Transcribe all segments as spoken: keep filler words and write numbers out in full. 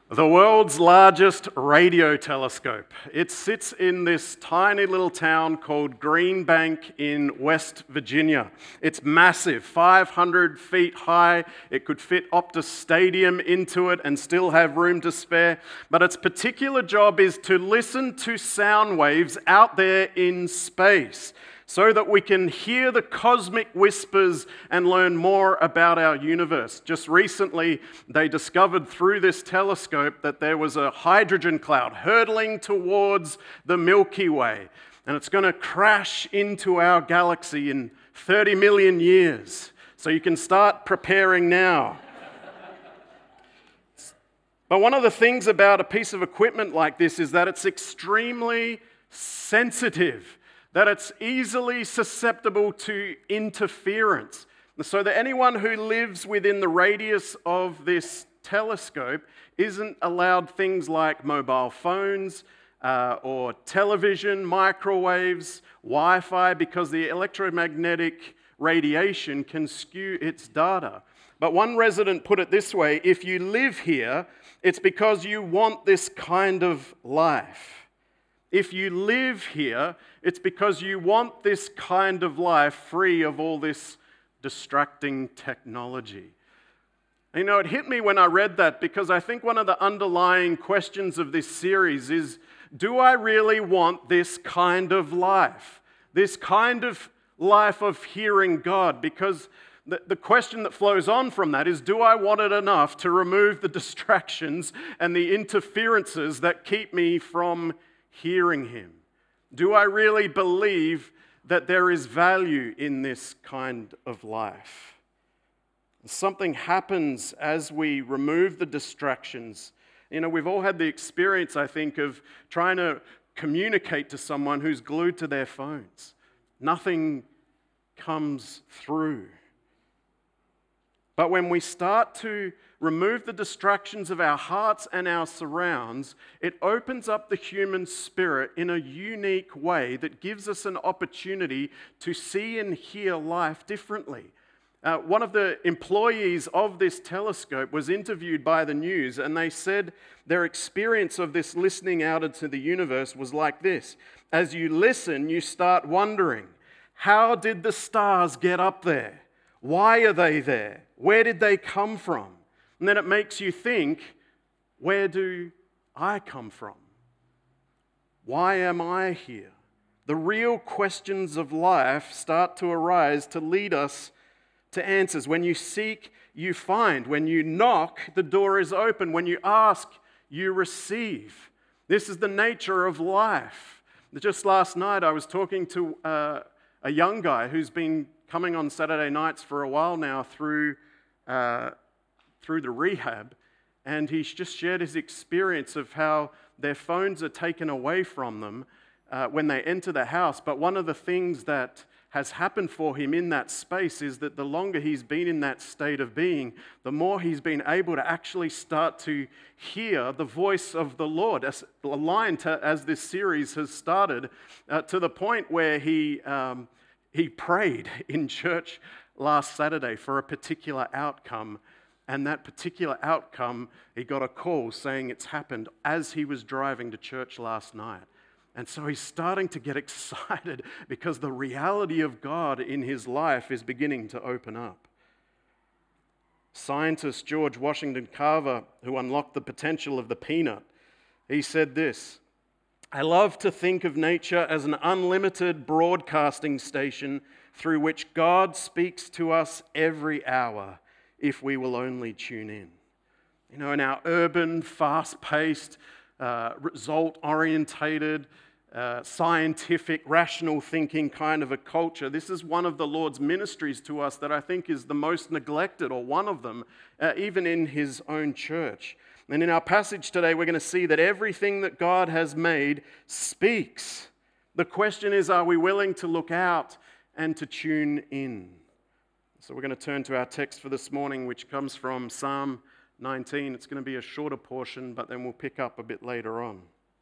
The world's largest radio telescope. It sits in this tiny little town called Green Bank in West Virginia. It's massive, five hundred feet high. It could fit Optus Stadium into it and still have room to spare. But its particular job is to listen to sound waves out there in space, so that we can hear the cosmic whispers and learn more about our universe. Just recently, they discovered through this telescope that there was a hydrogen cloud hurtling towards the Milky Way, and it's going to crash into our galaxy in thirty million years. So you can start preparing now. But one of the things about a piece of equipment like this is that it's extremely sensitive, that it's easily susceptible to interference. So that anyone who lives within the radius of this telescope isn't allowed things like mobile phones uh, or television, microwaves, Wi-Fi, because the electromagnetic radiation can skew its data. But one resident put it this way: if you live here, it's because you want this kind of life. If you live here, it's because you want this kind of life free of all this distracting technology. You know, it hit me when I read that, because I think one of the underlying questions of this series is, do I really want this kind of life? This kind of life of hearing God? Because the, the question that flows on from that is, do I want it enough to remove the distractions and the interferences that keep me from hearing Him? Do I really believe that there is value in this kind of life? Something happens as we remove the distractions. You know, we've all had the experience, I think, of trying to communicate to someone who's glued to their phones. Nothing comes through. But when we start to remove the distractions of our hearts and our surrounds, it opens up the human spirit in a unique way that gives us an opportunity to see and hear life differently. Uh, one of the employees of this telescope was interviewed by the news, and they said their experience of this listening out into the universe was like this. As you listen, you start wondering, how did the stars get up there? Why are they there? Where did they come from? And then it makes you think, where do I come from? Why am I here? The real questions of life start to arise to lead us to answers. When you seek, you find. When you knock, the door is open. When you ask, you receive. This is the nature of life. Just last night, I was talking to uh, a young guy who's been coming on Saturday nights for a while now through uh, through the rehab, and he's just shared his experience of how their phones are taken away from them uh, when they enter the house. But one of the things that has happened for him in that space is that the longer he's been in that state of being, the more he's been able to actually start to hear the voice of the Lord, as, aligned to, as this series has started, uh, to the point where he um, he prayed in church last Saturday for a particular outcome. And that particular outcome, he got a call saying it's happened as he was driving to church last night. And so he's starting to get excited because the reality of God in his life is beginning to open up. Scientist George Washington Carver, who unlocked the potential of the peanut, he said this: I love to think of nature as an unlimited broadcasting station through which God speaks to us every hour, if we will only tune in. You know, in our urban, fast-paced, uh, result-orientated, uh, scientific, rational thinking kind of a culture, this is one of the Lord's ministries to us that I think is the most neglected, or one of them, uh, even in His own church. And in our passage today, we're going to see that everything that God has made speaks. The question is, are we willing to look out and to tune in? So we're going to turn to our text for this morning, which comes from Psalm nineteen. It's going to be a shorter portion, but then we'll pick up a bit later on.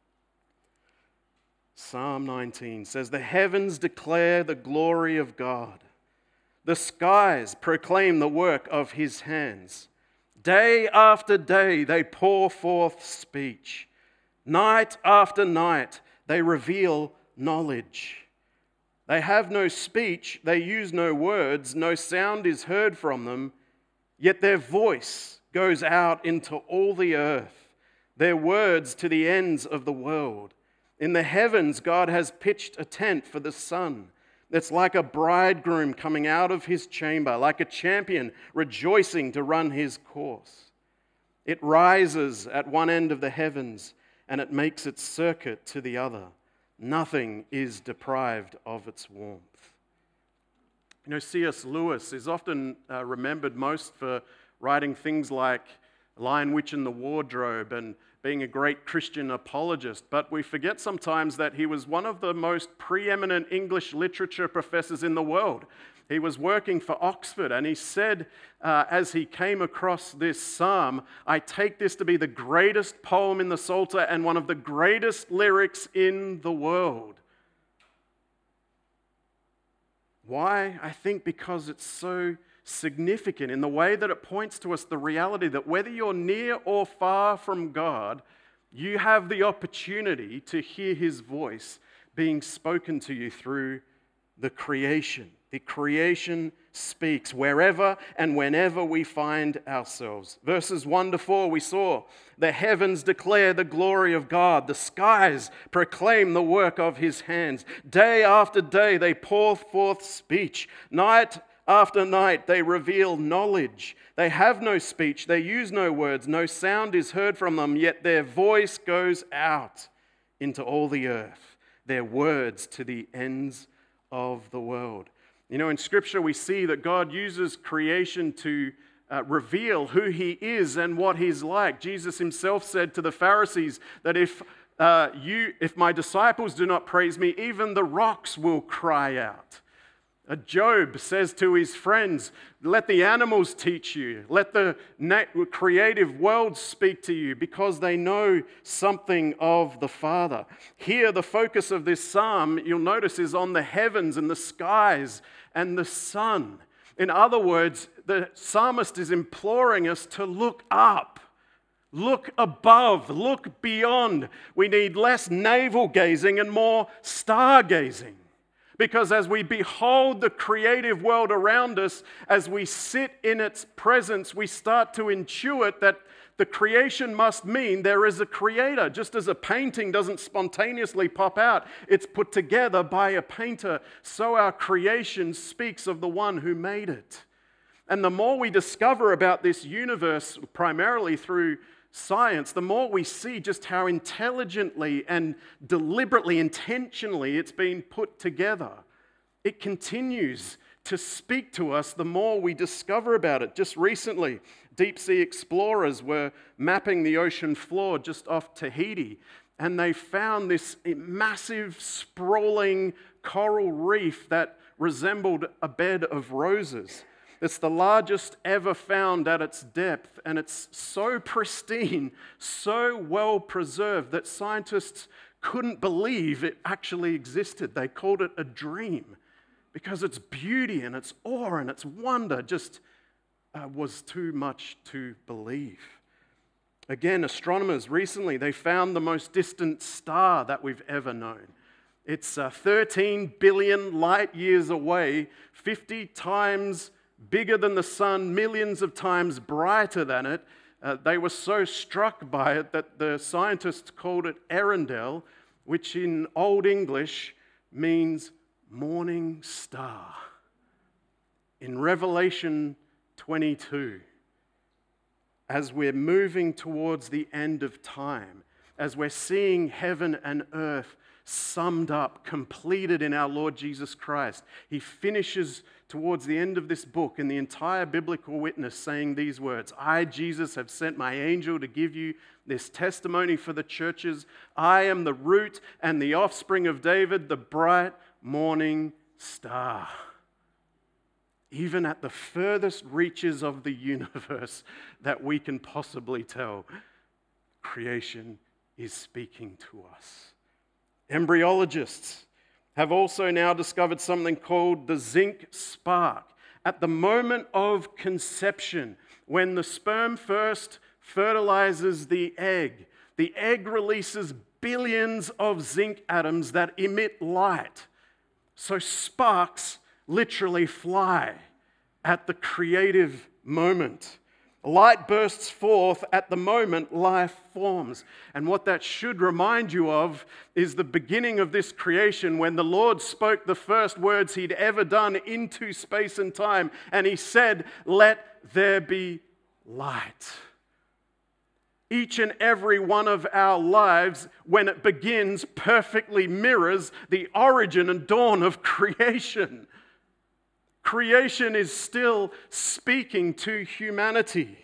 Psalm nineteen says, "The heavens declare the glory of God. The skies proclaim the work of His hands. Day after day they pour forth speech. Night after night they reveal knowledge. They have no speech, they use no words, no sound is heard from them, yet their voice goes out into all the earth, their words to the ends of the world. In the heavens, God has pitched a tent for the sun. It's like a bridegroom coming out of his chamber, like a champion rejoicing to run his course. It rises at one end of the heavens and it makes its circuit to the other. Nothing is deprived of its warmth. You know, C S Lewis is often uh, remembered most for writing things like Lion, Witch and the Wardrobe and being a great Christian apologist, but we forget sometimes that he was one of the most preeminent English literature professors in the world. He was working for Oxford, and he said, uh, as he came across this psalm, I take this to be the greatest poem in the Psalter and one of the greatest lyrics in the world. Why? I think because it's so significant in the way that it points to us the reality that whether you're near or far from God, you have the opportunity to hear his voice being spoken to you through the creation. The creation speaks wherever and whenever we find ourselves. Verses one to four, we saw the heavens declare the glory of God. The skies proclaim the work of his hands. Day after day they pour forth speech. Night after night they reveal knowledge. They have no speech, they use no words, no sound is heard from them, yet their voice goes out into all the earth, their words to the ends of the world. You know, in Scripture we see that God uses creation to uh, reveal who he is and what he's like. Jesus himself said to the Pharisees that if uh, you, if my disciples do not praise me, even the rocks will cry out. Uh, Job says to his friends, let the animals teach you, let the na- creative world speak to you, because they know something of the Father. Here, the focus of this psalm, you'll notice, is on the heavens and the skies and the sun. In other words, the psalmist is imploring us to look up, look above, look beyond. We need less navel gazing and more stargazing. Because as we behold the creative world around us, as we sit in its presence, we start to intuit that the creation must mean there is a creator. Just as a painting doesn't spontaneously pop out, it's put together by a painter, so our creation speaks of the one who made it. And the more we discover about this universe, primarily through science, the more we see just how intelligently and deliberately, intentionally it's been put together. It continues to speak to us the more we discover about it. Just recently, deep sea explorers were mapping the ocean floor just off Tahiti, and they found this massive, sprawling coral reef that resembled a bed of roses. It's the largest ever found at its depth, and it's so pristine, so well preserved that scientists couldn't believe it actually existed. They called it a dream because its beauty and its awe and its wonder just uh, was too much to believe. Again, astronomers recently, they found the most distant star that we've ever known. It's uh, thirteen billion light years away, fifty times bigger than the sun, millions of times brighter than it. Uh, they were so struck by it that the scientists called it Earendel, which in Old English means morning star. In Revelation twenty-two, as we're moving towards the end of time, as we're seeing heaven and earth summed up, completed in our Lord Jesus Christ, he finishes towards the end of this book in the entire biblical witness saying these words, I, Jesus, have sent my angel to give you this testimony for the churches. I am the root and the offspring of David, the bright morning star. Even at the furthest reaches of the universe that we can possibly tell, creation is speaking to us. Embryologists have also now discovered something called the zinc spark. at the moment of conception, when the sperm first fertilizes the egg, the egg releases billions of zinc atoms that emit light. So sparks literally fly at the creative moment. Light bursts forth at the moment life forms. And what that should remind you of is the beginning of this creation, when the Lord spoke the first words he'd ever done into space and time, and he said, "Let there be light." Each and every one of our lives, when it begins, perfectly mirrors the origin and dawn of creation. Creation is still speaking to humanity.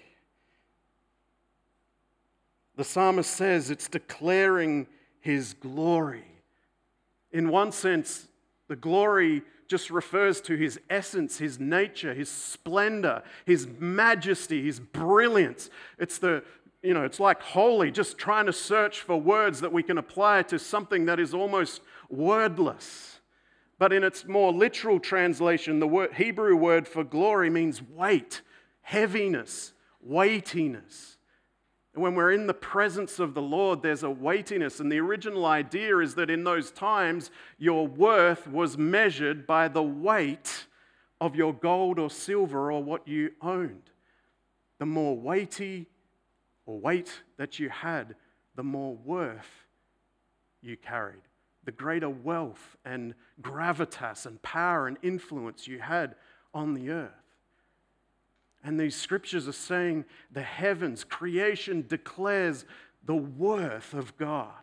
The psalmist says it's declaring his glory. In one sense, the glory just refers to his essence, his nature, his splendor, his majesty, his brilliance. It's the You know, it's like holy, just trying to search for words that we can apply to something that is almost wordless. But in its more literal translation, the word, Hebrew word for glory means weight, heaviness, weightiness. And when we're in the presence of the Lord, there's a weightiness. And the original idea is that in those times, your worth was measured by the weight of your gold or silver or what you owned. The more weighty or weight that you had, the more worth you carried. The greater wealth and gravitas and power and influence you had on the earth. And these scriptures are saying the heavens, creation declares the worth of God.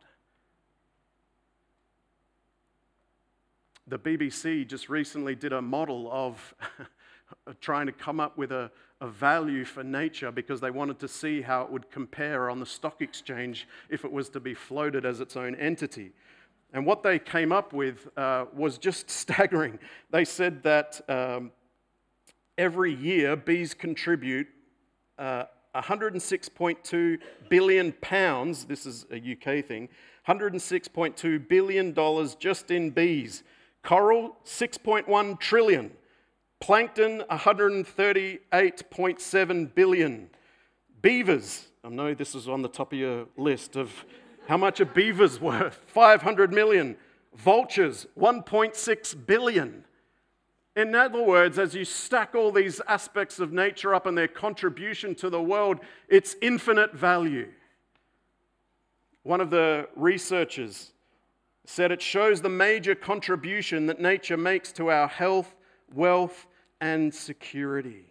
The B B C just recently did a model of trying to come up with a, a value for nature, because they wanted to see how it would compare on the stock exchange if it was to be floated as its own entity. And what they came up with uh, was just staggering. They said that um, every year bees contribute uh, one hundred six point two billion pounds, this is a U K thing, one hundred six point two billion dollars just in bees. Coral, six point one trillion. Plankton, one hundred thirty-eight point seven billion. Beavers, I know this is on the top of your list of how much a beaver's worth, five hundred million. Vultures, one point six billion. In other words, as you stack all these aspects of nature up and their contribution to the world, it's infinite value. One of the researchers said it shows the major contribution that nature makes to our health, wealth, and security.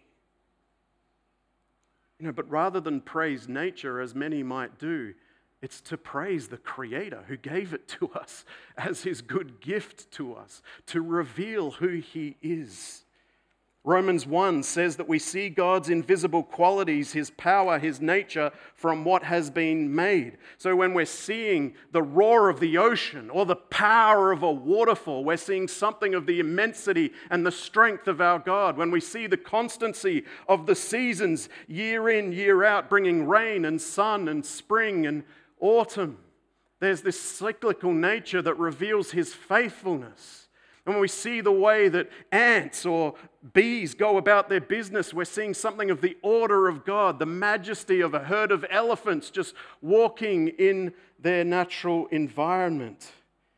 You know, but rather than praise nature, as many might do, it's to praise the Creator who gave it to us as His good gift to us, to reveal who He is. Romans one says that we see God's invisible qualities, His power, His nature from what has been made. So when we're seeing the roar of the ocean or the power of a waterfall, we're seeing something of the immensity and the strength of our God. When we see the constancy of the seasons year in, year out, bringing rain and sun and spring and autumn, there's this cyclical nature that reveals His faithfulness. And when we see the way that ants or bees go about their business, we're seeing something of the order of God, the majesty of a herd of elephants just walking in their natural environment.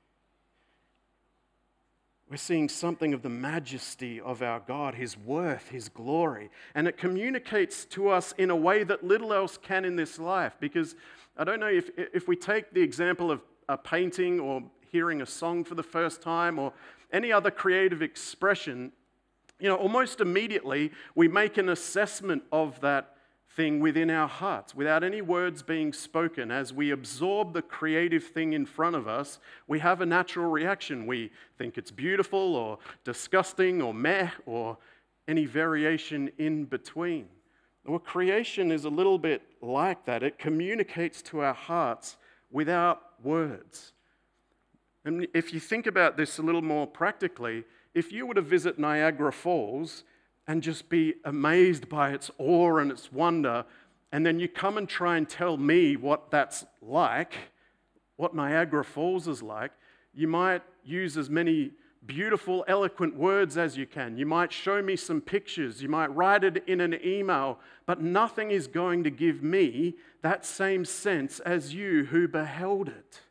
We're seeing something of the majesty of our God, His worth, His glory. And it communicates to us in a way that little else can in this life. Because I don't know if, if we take the example of a painting or hearing a song for the first time or any other creative expression, you know, almost immediately we make an assessment of that thing within our hearts without any words being spoken. As we absorb the creative thing in front of us, we have a natural reaction. We think it's beautiful or disgusting or meh or any variation in between. Well, creation is a little bit like that. It communicates to our hearts without words. And if you think about this a little more practically, if you were to visit Niagara Falls and just be amazed by its awe and its wonder, and then you come and try and tell me what that's like, what Niagara Falls is like, you might use as many beautiful, eloquent words as you can. You might show me some pictures. You might write it in an email, but nothing is going to give me that same sense as you who beheld it.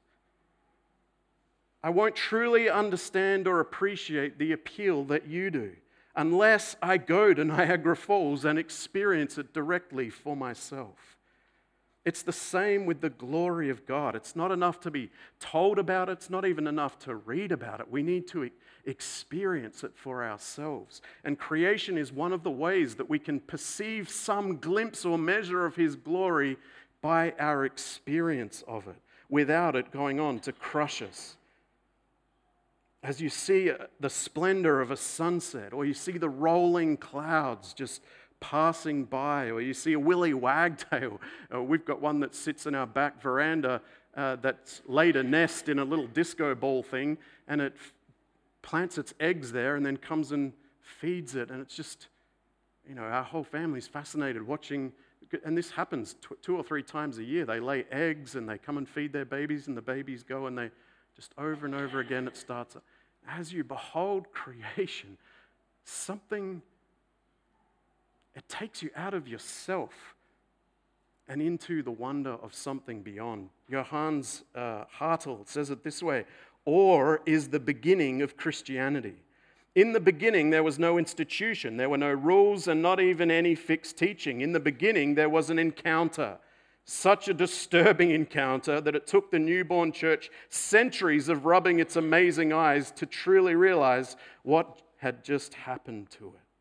I won't truly understand or appreciate the appeal that you do unless I go to Niagara Falls and experience it directly for myself. It's the same with the glory of God. It's not enough to be told about it. It's not even enough to read about it. We need to experience it for ourselves. And creation is one of the ways that we can perceive some glimpse or measure of His glory by our experience of it, without it going on to crush us. As you see the splendor of a sunset, or you see the rolling clouds just passing by, or you see a willy wagtail. Uh, we've got one that sits in our back veranda uh, that's laid a nest in a little disco ball thing, and it f- plants its eggs there and then comes and feeds it. And it's just, you know, our whole family's fascinated watching, and this happens t- two or three times a year. They lay eggs and they come and feed their babies, and the babies go and they just over and over again it starts. As you behold creation, something, it takes you out of yourself and into the wonder of something beyond. Johannes uh, Hartl says it this way: awe is the beginning of Christianity. In the beginning, there was no institution, there were no rules, and not even any fixed teaching. In the beginning, there was an encounter, such a disturbing encounter that it took the newborn church centuries of rubbing its amazing eyes to truly realize what had just happened to it.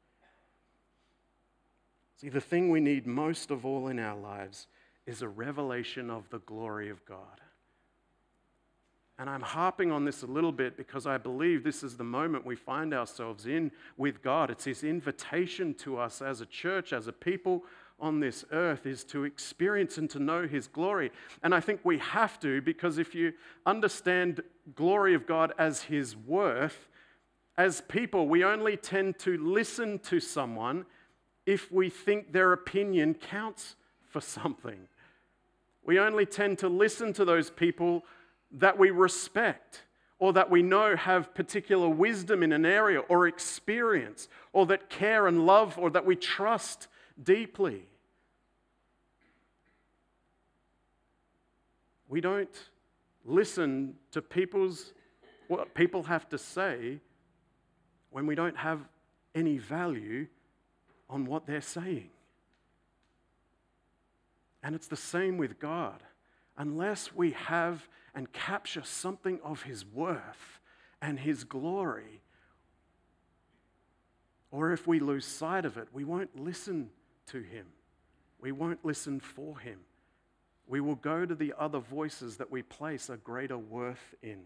See, the thing we need most of all in our lives is a revelation of the glory of God. And I'm harping on this a little bit because I believe this is the moment we find ourselves in with God. It's His invitation to us as a church, as a people on this earth, is to experience and to know His glory. And I think we have to, because if you understand glory of God as His worth, as people, we only tend to listen to someone if we think their opinion counts for something. We only tend to listen to those people that we respect, or that we know have particular wisdom in an area or experience, or that care and love, or that we trust deeply. We don't listen to people's what people have to say when we don't have any value on what they're saying. And it's the same with God. Unless we have and capture something of His worth and His glory, or if we lose sight of it, we won't listen to Him. We won't listen for Him. We will go to the other voices that we place a greater worth in.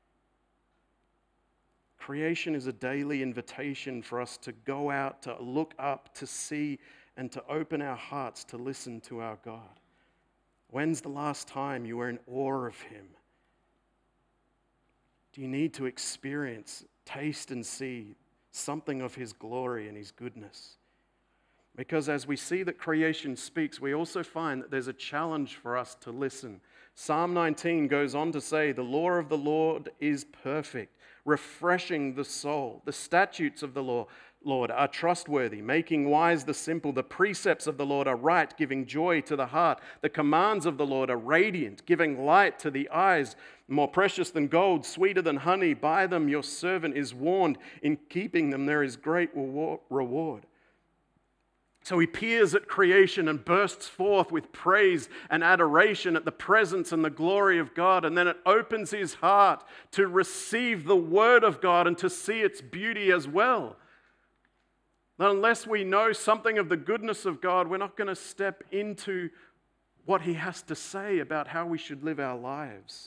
Creation is a daily invitation for us to go out, to look up, to see, and to open our hearts to listen to our God. When's the last time you were in awe of Him? Do you need to experience, taste, and see something of His glory and His goodness? Because as we see that creation speaks, we also find that there's a challenge for us to listen. Psalm nineteen goes on to say, "The law of the Lord is perfect, refreshing the soul. The statutes of the law, Lord are trustworthy, making wise the simple. The precepts of the Lord are right, giving joy to the heart. The commands of the Lord are radiant, giving light to the eyes. More precious than gold, sweeter than honey. By them your servant is warned. In keeping them there is great reward." So he peers at creation and bursts forth with praise and adoration at the presence and the glory of God. And then it opens his heart to receive the word of God and to see its beauty as well. But unless we know something of the goodness of God, we're not going to step into what he has to say about how we should live our lives.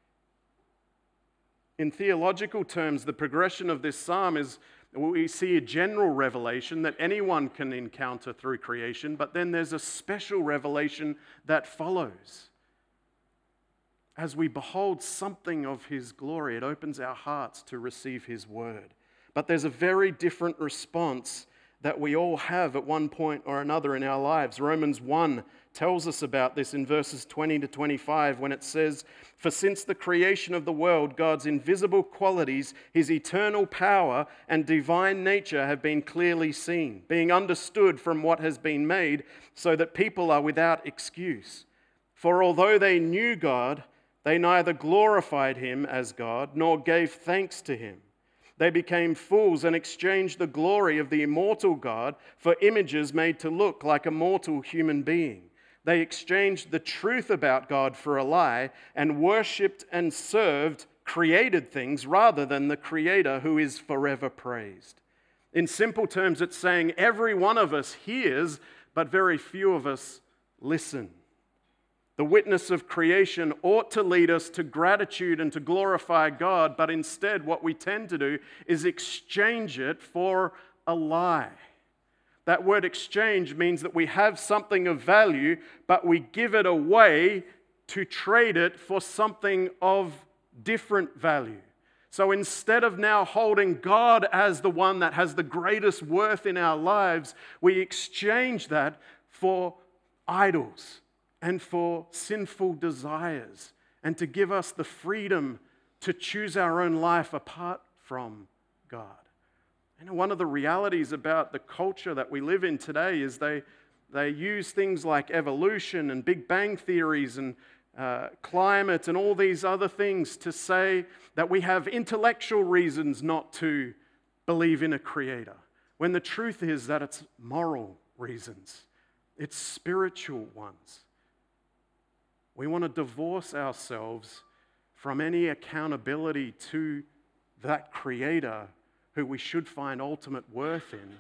In theological terms, the progression of this psalm is we see a general revelation that anyone can encounter through creation, but then there's a special revelation that follows. As we behold something of his glory, it opens our hearts to receive his word. But there's a very different response that we all have at one point or another in our lives. Romans one tells us about this in verses twenty to twenty-five when it says, "For since the creation of the world, God's invisible qualities, his eternal power and divine nature have been clearly seen, being understood from what has been made, so that people are without excuse. For although they knew God, they neither glorified him as God nor gave thanks to him. They became fools and exchanged the glory of the immortal God for images made to look like a mortal human being. They exchanged the truth about God for a lie and worshipped and served created things rather than the Creator who is forever praised." In simple terms, it's saying every one of us hears, but very few of us listen. The witness of creation ought to lead us to gratitude and to glorify God, but instead what we tend to do is exchange it for a lie. That word exchange means that we have something of value, but we give it away to trade it for something of different value. So instead of now holding God as the one that has the greatest worth in our lives, we exchange that for idols and for sinful desires, and to give us the freedom to choose our own life apart from God. And one of the realities about the culture that we live in today is they, they use things like evolution and Big Bang theories and uh, climate and all these other things to say that we have intellectual reasons not to believe in a creator, when the truth is that it's moral reasons, it's spiritual ones. We want to divorce ourselves from any accountability to that Creator who we should find ultimate worth in.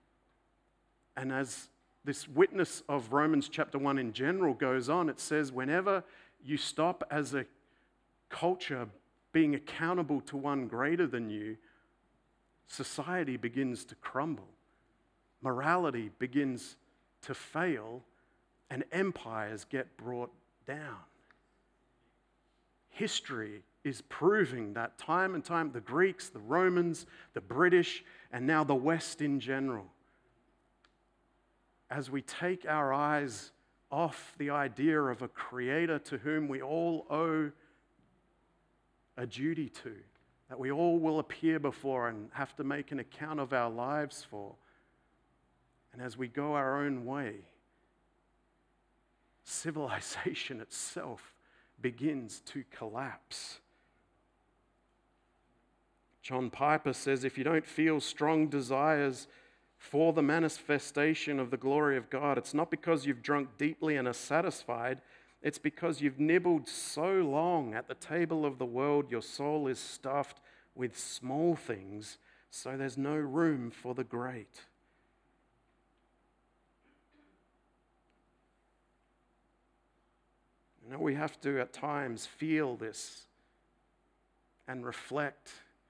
And as this witness of Romans chapter one in general goes on, it says whenever you stop as a culture being accountable to one greater than you, society begins to crumble. Morality begins to fail, and empires get brought down. History is proving that time and time, the Greeks, the Romans, the British, and now the West in general. As we take our eyes off the idea of a creator to whom we all owe a duty to, that we all will appear before and have to make an account of our lives for, and as we go our own way, civilization itself begins to collapse. John Piper says, if you don't feel strong desires for the manifestation of the glory of God, it's not because you've drunk deeply and are satisfied. It's because you've nibbled so long at the table of the world, your soul is stuffed with small things, so there's no room for the great. You know, we have to at times feel this and reflect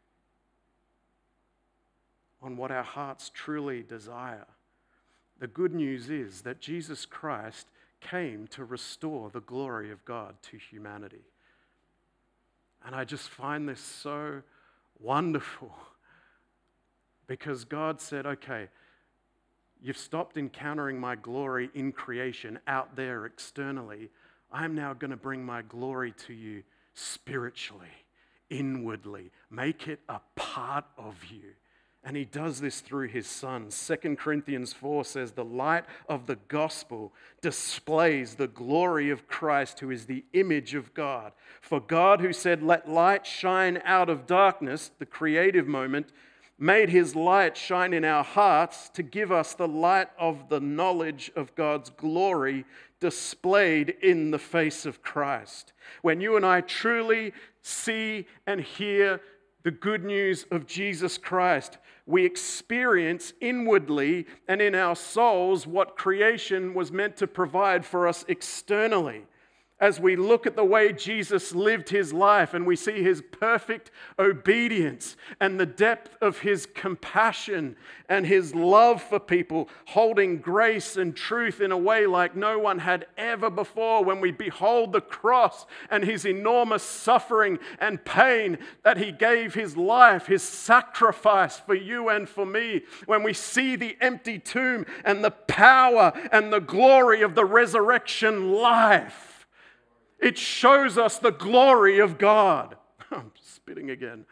on what our hearts truly desire. The good news is that Jesus Christ came to restore the glory of God to humanity. And I just find this so wonderful because God said, okay, you've stopped encountering my glory in creation out there externally. I'm now going to bring my glory to you spiritually, inwardly. Make it a part of you. And he does this through his Son. Second Corinthians four says, the light of the gospel displays the glory of Christ, who is the image of God. For God, who said, let light shine out of darkness, the creative moment, made his light shine in our hearts to give us the light of the knowledge of God's glory displayed in the face of Christ. When you and I truly see and hear the good news of Jesus Christ, we experience inwardly and in our souls what creation was meant to provide for us externally. As we look at the way Jesus lived his life and we see his perfect obedience and the depth of his compassion and his love for people, holding grace and truth in a way like no one had ever before, when we behold the cross and his enormous suffering and pain that he gave his life, his sacrifice for you and for me, when we see the empty tomb and the power and the glory of the resurrection life, it shows us the glory of God. I'm spitting again.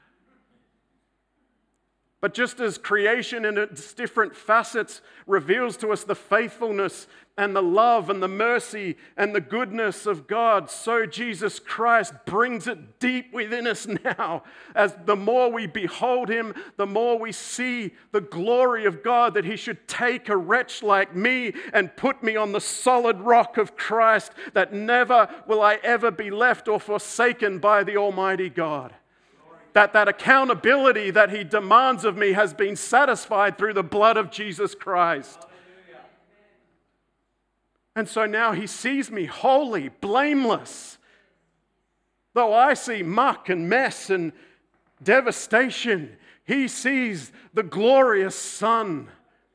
But just as creation in its different facets reveals to us the faithfulness and the love and the mercy and the goodness of God, so Jesus Christ brings it deep within us now. As the more we behold him, the more we see the glory of God, that he should take a wretch like me and put me on the solid rock of Christ, that never will I ever be left or forsaken by the Almighty God. That that accountability that he demands of me has been satisfied through the blood of Jesus Christ. Hallelujah. And so now he sees me holy, blameless. Though I see muck and mess and devastation, he sees the glorious Son.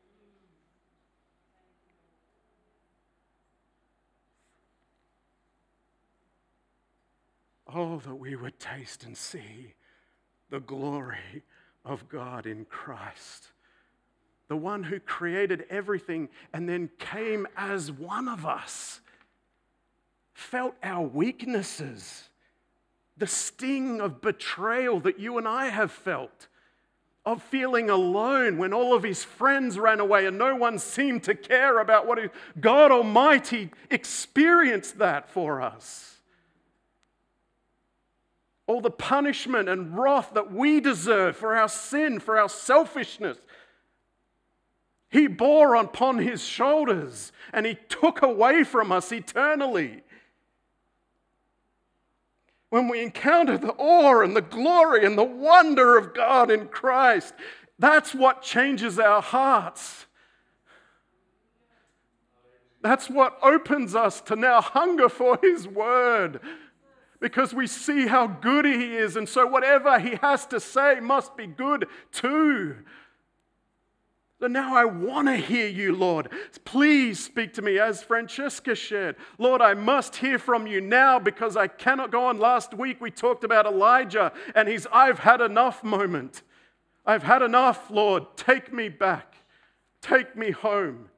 Oh, that we would taste and see the glory of God in Christ. The one who created everything and then came as one of us, felt our weaknesses, the sting of betrayal that you and I have felt, of feeling alone when all of his friends ran away and no one seemed to care about what he, God Almighty experienced that for us. All the punishment and wrath that we deserve for our sin, for our selfishness, he bore upon his shoulders and he took away from us eternally. When we encounter the awe and the glory and the wonder of God in Christ, that's what changes our hearts. That's what opens us to now hunger for his word. Because we see how good he is, and so whatever he has to say must be good too. So now I want to hear you, Lord. Please speak to me as Francesca shared. Lord, I must hear from you now because I cannot go on. Last week we talked about Elijah and his I've had enough moment. I've had enough, Lord. Take me back. Take me home.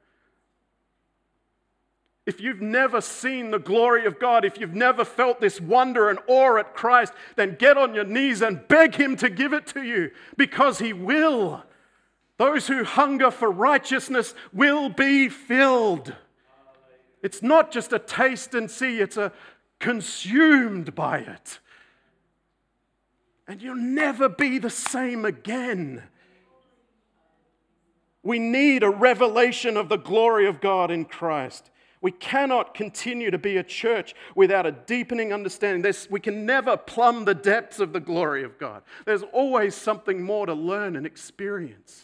If you've never seen the glory of God, if you've never felt this wonder and awe at Christ, then get on your knees and beg him to give it to you, because he will. Those who hunger for righteousness will be filled. It's not just a taste and see, it's a consumed by it. And you'll never be the same again. We need a revelation of the glory of God in Christ. We cannot continue to be a church without a deepening understanding. There's, we can never plumb the depths of the glory of God. There's always something more to learn and experience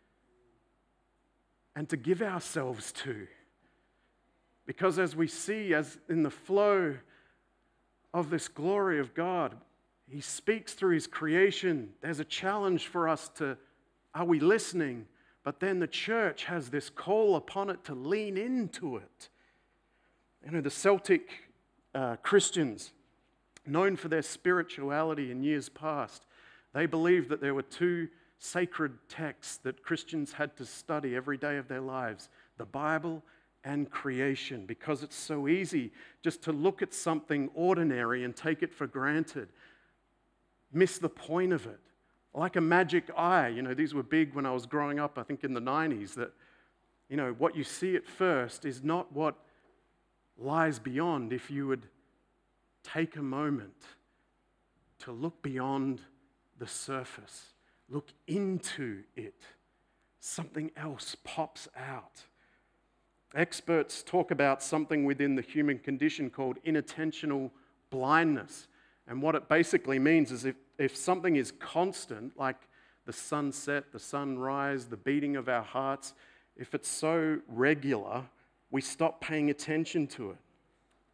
and to give ourselves to. Because as we see, as in the flow of this glory of God, he speaks through his creation. There's a challenge for us to, are we listening? But then the church has this call upon it to lean into it. You know, the Celtic uh, Christians, known for their spirituality in years past, they believed that there were two sacred texts that Christians had to study every day of their lives, the Bible and creation, because it's so easy just to look at something ordinary and take it for granted, miss the point of it. Like a magic eye, you know, these were big when I was growing up, I think in the nineties, that, you know, what you see at first is not what lies beyond if you would take a moment to look beyond the surface, look into it. Something else pops out. Experts talk about something within the human condition called inattentional blindness. And what it basically means is if, if something is constant, like the sunset, the sunrise, the beating of our hearts, if it's so regular, we stop paying attention to it.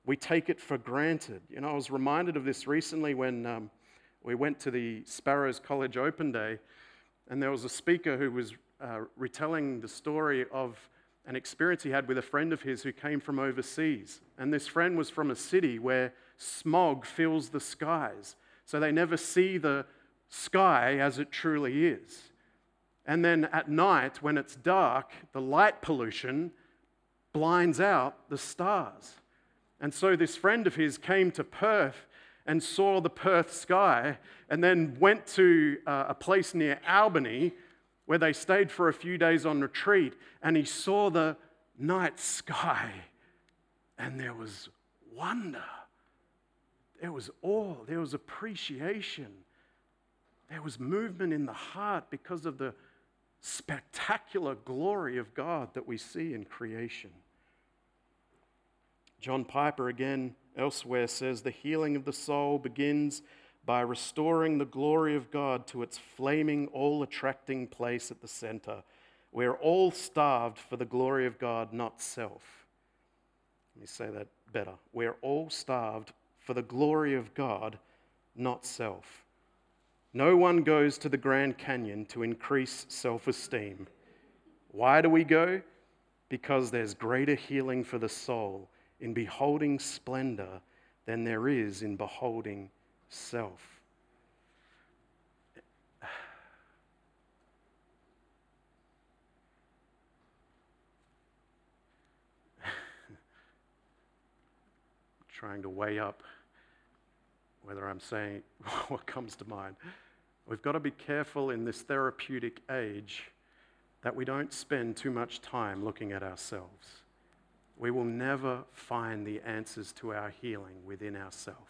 We take it for granted. You know, I was reminded of this recently when um, we went to the Sparrows College Open Day, and there was a speaker who was uh, retelling the story of an experience he had with a friend of his who came from overseas. And this friend was from a city where smog fills the skies, so they never see the sky as it truly is. And then at night, when it's dark, the light pollution blinds out the stars. And so this friend of his came to Perth and saw the Perth sky, and then went to uh, a place near Albany where they stayed for a few days on retreat, and he saw the night sky, and there was wonder. There was awe. There was appreciation. There was movement in the heart because of the spectacular glory of God that we see in creation. John Piper, again, elsewhere, says the healing of the soul begins by restoring the glory of God to its flaming, all-attracting place at the center. We're all starved for the glory of God, not self. Let me say that better. We're all starved for the glory of God, not self. No one goes to the Grand Canyon to increase self-esteem. Why do we go? Because there's greater healing for the soul in beholding splendor than there is in beholding self. Trying to weigh up whether I'm saying what comes to mind. We've got to be careful in this therapeutic age that we don't spend too much time looking at ourselves. We will never find the answers to our healing within ourselves.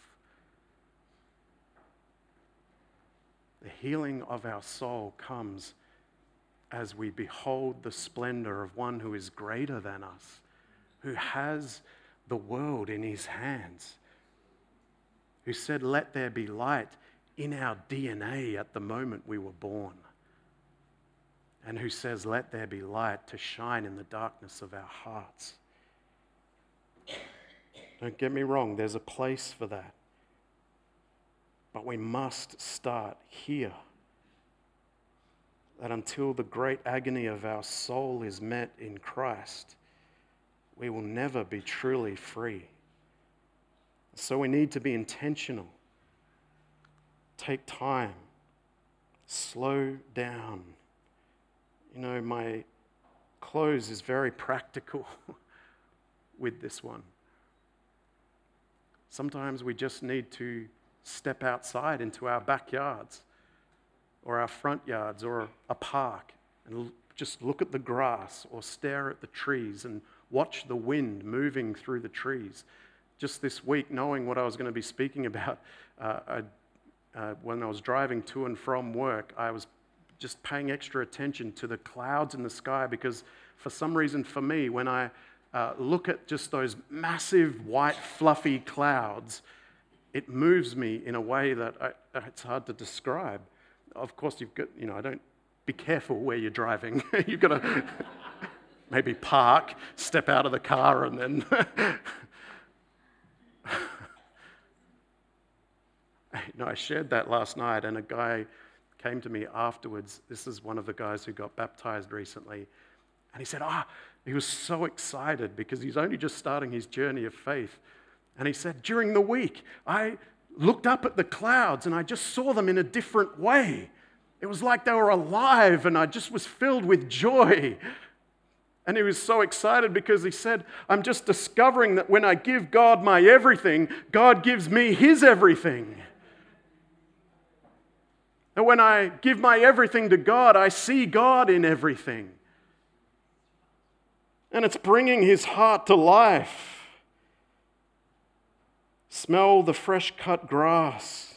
The healing of our soul comes as we behold the splendor of one who is greater than us, who has the world in his hands, who said, "Let there be light," in our D N A at the moment we were born, and who says, "Let there be light to shine in the darkness of our hearts." Don't get me wrong, there's a place for that. But we must start here. That until the great agony of our soul is met in Christ, we will never be truly free. So we need to be intentional. Take time. Slow down. You know, my close is very practical with this one. Sometimes we just need to step outside into our backyards or our front yards or a park and l- just look at the grass or stare at the trees and watch the wind moving through the trees. Just this week, knowing what I was going to be speaking about, uh, I, uh, when I was driving to and from work, I was just paying extra attention to the clouds in the sky, because for some reason for me, when I uh, look at just those massive white fluffy clouds, it moves me in a way that I, it's hard to describe. Of course, you've got, you know, I don't, be careful where you're driving. You've got to maybe park, step out of the car, and then... No, I shared that last night, and a guy came to me afterwards. This is one of the guys who got baptized recently. And he said, ah, he was so excited because he's only just starting his journey of faith. And he said, during the week, I looked up at the clouds and I just saw them in a different way. It was like they were alive, and I just was filled with joy. And he was so excited because he said, I'm just discovering that when I give God my everything, God gives me his everything. And when I give my everything to God, I see God in everything. And it's bringing his heart to life. Smell the fresh-cut grass.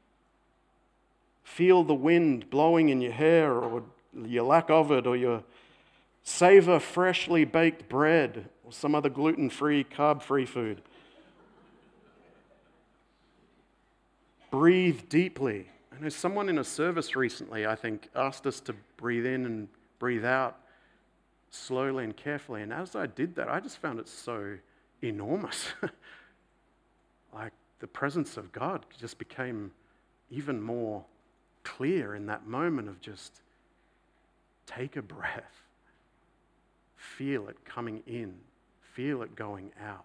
Feel the wind blowing in your hair, or your lack of it, or your savor freshly baked bread, or some other gluten-free, carb-free food. Breathe deeply. I know someone in a service recently, I think, asked us to breathe in and breathe out slowly and carefully. And as I did that, I just found it so enormous. like the presence of God just became even more clear in that moment of just take a breath, feel it coming in, feel it going out.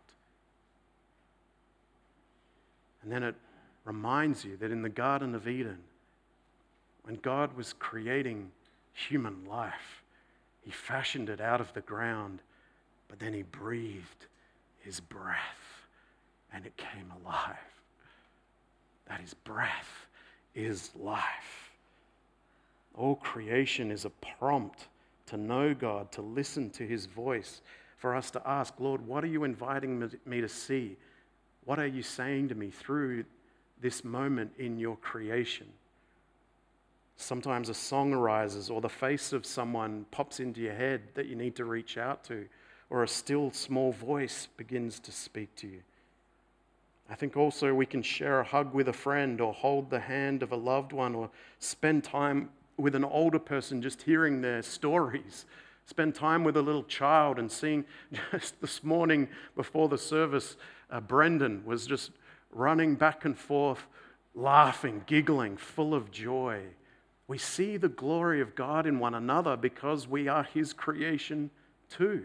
And then it reminds you that in the Garden of Eden, when God was creating human life, he fashioned it out of the ground, but then he breathed his breath and it came alive. That his breath is life. All creation is a prompt to know God, to listen to his voice, for us to ask, Lord, what are you inviting me to see? What are you saying to me through this moment in your creation? Sometimes a song arises, or the face of someone pops into your head that you need to reach out to, or a still small voice begins to speak to you. I think also we can share a hug with a friend, or hold the hand of a loved one, or spend time with an older person just hearing their stories. Spend time with a little child and seeing, just this morning before the service, uh, Brendan was just running back and forth, laughing, giggling, full of joy. We see the glory of God in one another because we are his creation too.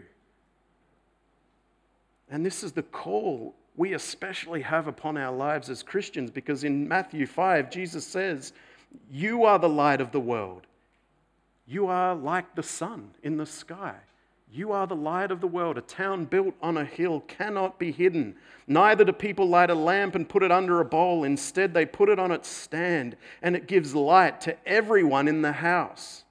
And this is the call we especially have upon our lives as Christians, because in Matthew five, Jesus says, you are the light of the world. You are like the sun in the sky. You are the light of the world. A town built on a hill cannot be hidden. Neither do people light a lamp and put it under a bowl. Instead, they put it on its stand, and it gives light to everyone in the house.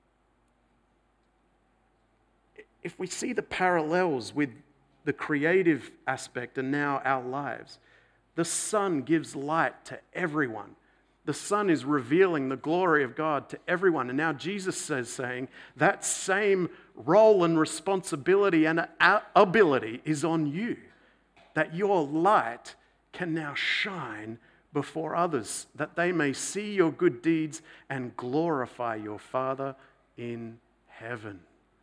If we see the parallels with the creative aspect and now our lives, the sun gives light to everyone. The sun is revealing the glory of God to everyone. And now Jesus says, saying that same role and responsibility and ability is on you, that your light can now shine before others, that they may see your good deeds and glorify your Father in heaven.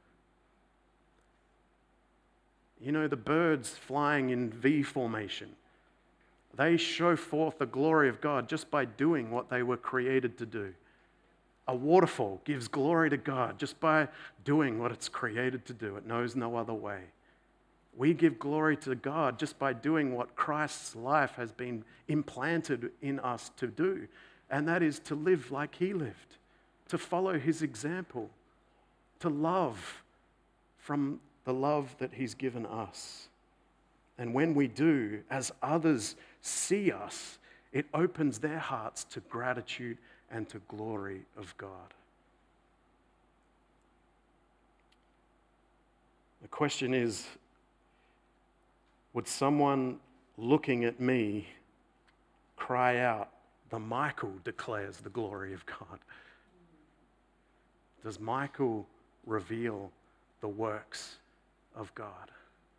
You know, the birds flying in V formation, they show forth the glory of God just by doing what they were created to do. A waterfall gives glory to God just by doing what it's created to do. It knows no other way. We give glory to God just by doing what Christ's life has been implanted in us to do, and that is to live like he lived, to follow his example, to love from the love that he's given us. And when we do, as others see us, it opens their hearts to gratitude and to glory of God. The question is, would someone looking at me cry out, "The Michael declares the glory of God"? Does Michael reveal the works of God?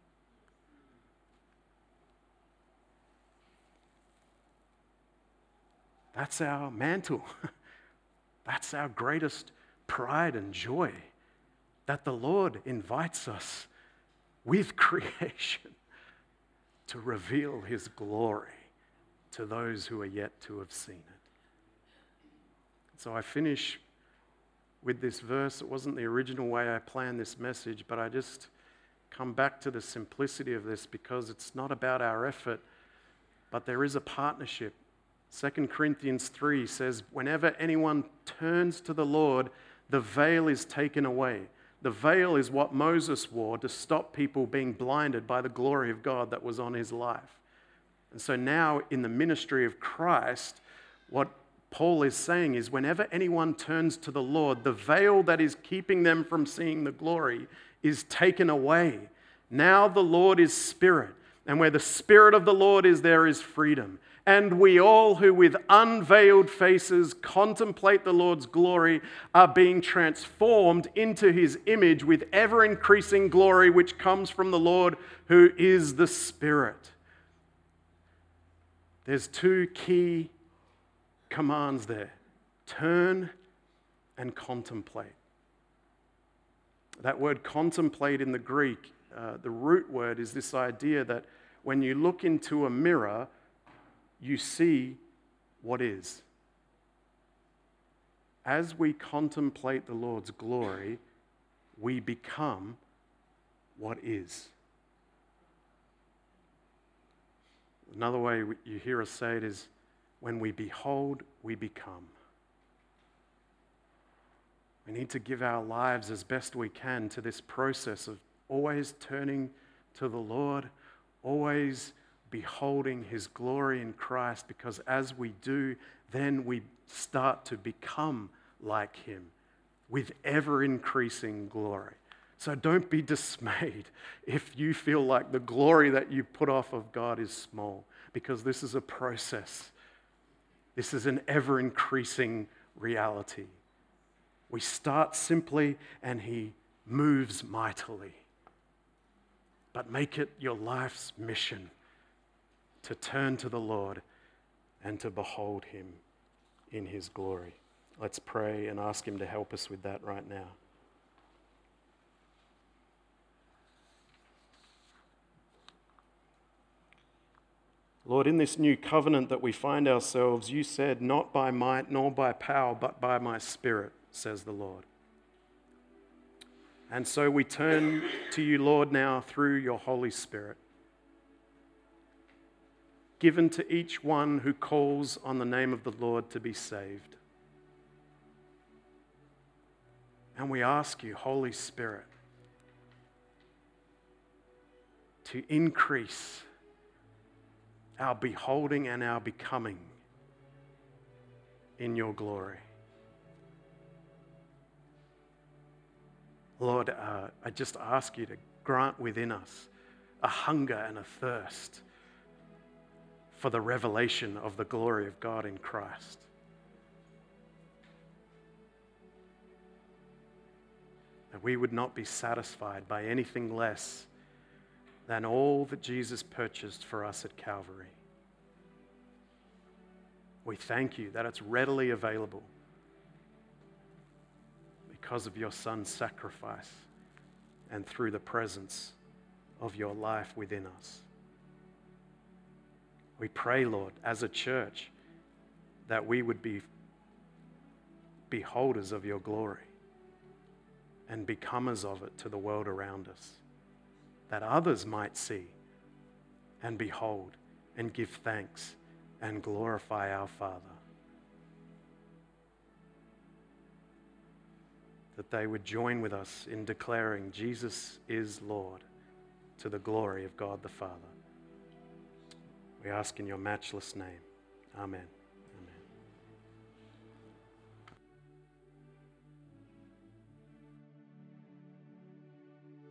That's our mantle. That's our greatest pride and joy, that the Lord invites us with creation to reveal his glory to those who are yet to have seen it. So I finish with this verse. It wasn't the original way I planned this message, but I just come back to the simplicity of this because it's not about our effort, but there is a partnership. Second Corinthians three says, whenever anyone turns to the Lord, the veil is taken away. The veil is what Moses wore to stop people being blinded by the glory of God that was on his life. And so now in the ministry of Christ, what Paul is saying is whenever anyone turns to the Lord, the veil that is keeping them from seeing the glory is taken away. Now the Lord is Spirit, and where the Spirit of the Lord is, there is freedom. And we all who with unveiled faces contemplate the Lord's glory are being transformed into his image with ever-increasing glory which comes from the Lord who is the Spirit. There's two key commands there. Turn and contemplate. That word contemplate in the Greek, uh, the root word is this idea that when you look into a mirror, you see what is. As we contemplate the Lord's glory, we become what is. Another way you hear us say it is, when we behold, we become. We need to give our lives as best we can to this process of always turning to the Lord, always beholding his glory in Christ, because as we do, then we start to become like him with ever-increasing glory. So don't be dismayed if you feel like the glory that you put off of God is small, because this is a process. This is an ever-increasing reality. We start simply and he moves mightily. But make it your life's mission to turn to the Lord and to behold him in his glory. Let's pray and ask him to help us with that right now. Lord, in this new covenant that we find ourselves, you said, not by might nor by power, but by my Spirit, says the Lord. And so we turn to you, Lord, now through your Holy Spirit, given to each one who calls on the name of the Lord to be saved. And we ask you, Holy Spirit, to increase our beholding and our becoming in your glory. Lord, uh, I just ask you to grant within us a hunger and a thirst for the revelation of the glory of God in Christ. That we would not be satisfied by anything less than all that Jesus purchased for us at Calvary. We thank you that it's readily available because of your Son's sacrifice and through the presence of your life within us. We pray, Lord, as a church, that we would be beholders of your glory and becomers of it to the world around us, that others might see and behold and give thanks and glorify our Father. That they would join with us in declaring Jesus is Lord to the glory of God the Father. We ask in your matchless name. Amen.